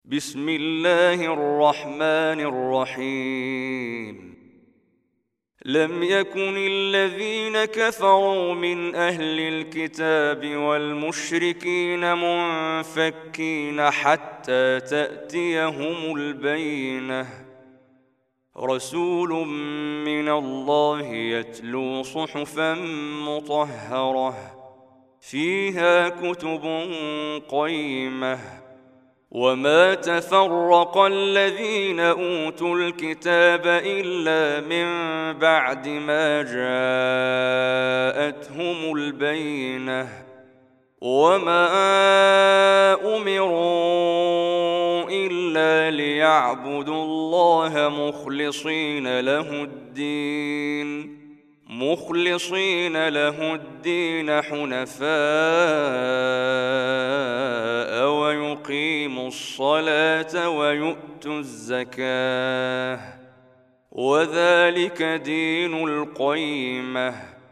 بسم الله الرحمن الرحيم. لم يكن الذين كفروا من أهل الكتاب والمشركين منفكين حتى تأتيهم البينة. رسول من الله يتلو صحفا مطهرة فيها كتب قيمة. وما تفرق الذين أوتوا الكتاب إلا من بعد ما جاءتهم البينة. وما أمروا إلا ليعبدوا الله مخلصين له الدين حنفاء ويقيموا الصلاة ويؤتوا الزكاة وذلك دين القيمة.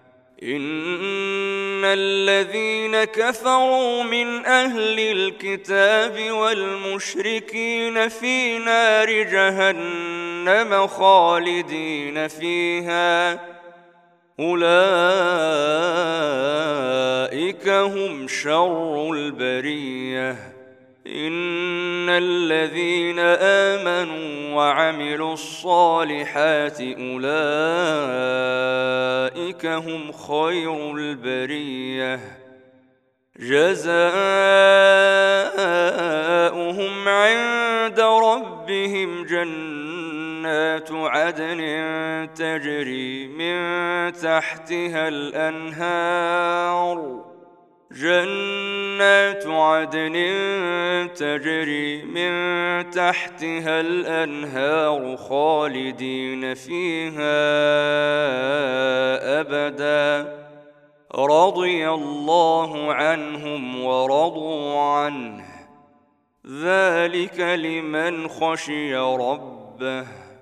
إن الذين كفروا من أهل الكتاب والمشركين في نار جهنم خالدين فيها أولئك هم شر البرية. إن الذين آمنوا وعملوا الصالحات أولئك هم خير البرية. جزاؤهم عند ربهم جنات عدن تجري من تحتها الأنهار خالدين فيها أبدا. رضي الله عنهم ورضوا عنه ذلك لمن خشي ربه.